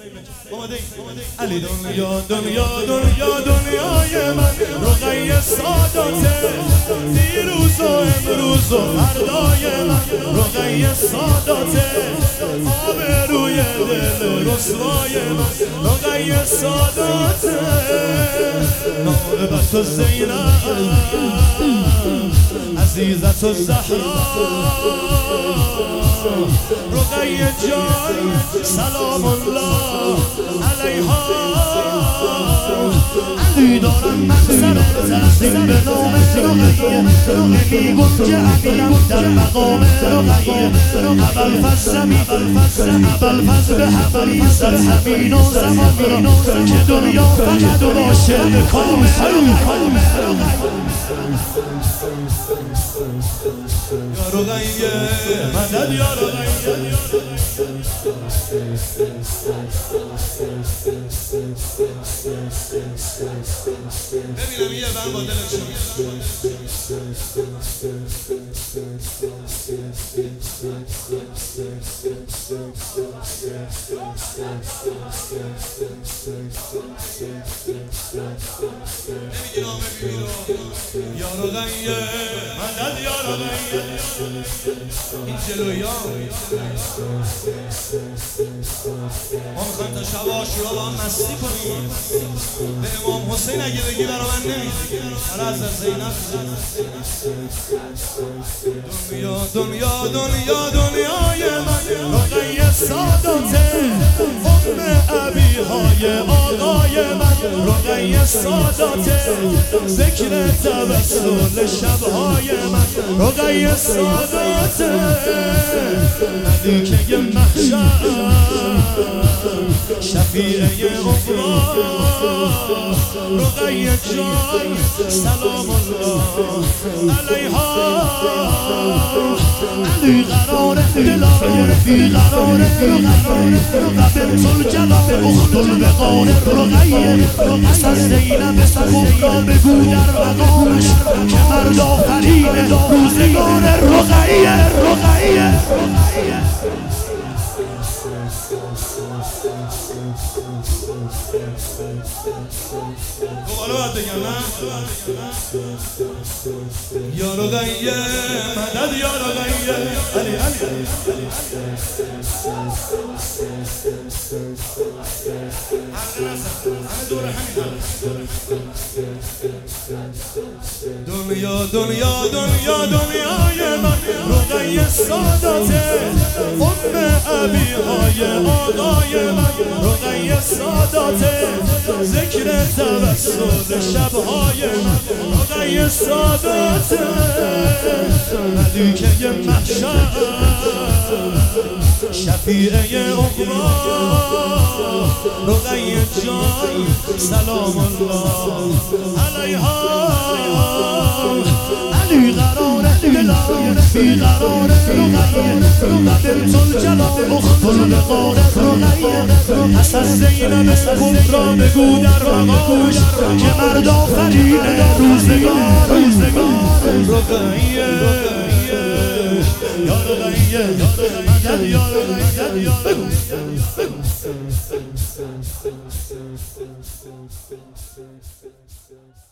علی دنیا دنیا دنیا دنیای من رقیه ساداته دیروز و امروز و فردای من رقیه ساداته آبروی دل رسوای من رقیه ساداته نائبت و زینب عزیزت و زهرا رقیه جان سلام الله علیها علی دارم من سر تحسین به نام رقیه نمیگم که عقیدم در مقام رقیه ابوالفضل به حبلی سر همین و زمان را که دنیا فقط باشه کام یا رقیه مدد یا رقیه ببینم یه بر با دلشون یا رقیه مدد یا رقیه این جلویا ما میخوایم تا شب عاشورا با هم مستی کنیم به امام حسین اگه بگی برا من نمیگی برا از زینب دنیا دنیا دنیا دنیای من رقیه ساداته ام ابیهای آقای من رقیه ساداته ذکر توسل شبهای من رقیه ساداته ملیکه محشر شفیعه اخرا رقیه جان سلام الله علیها علی قرار دلار بی قرار بنت الجلال اخت الوقار رقیه پس از زینب کبرا بگو در مقامش که مرد آفرین روزگار رقیه دوباره باید بگم نه یا رقیه مدد یا رقیه علی دنیا دنیا دنیا دنیای من رقیه ساداته ام ابیهای آقای من رقیه ساداته ذکر توسل شبهای من رقیه ساداته ملیکه محشر شفیعه اخرا رقیه جان سلام الله علیها علی قرار دلار بی قرار رقیه بنت الجلال اخت الوقار رقیه پس از زینب کبرا بگو در مقامش که مرد آفرین روزگار رقیه یا رقیه مدد یا رقیه بگو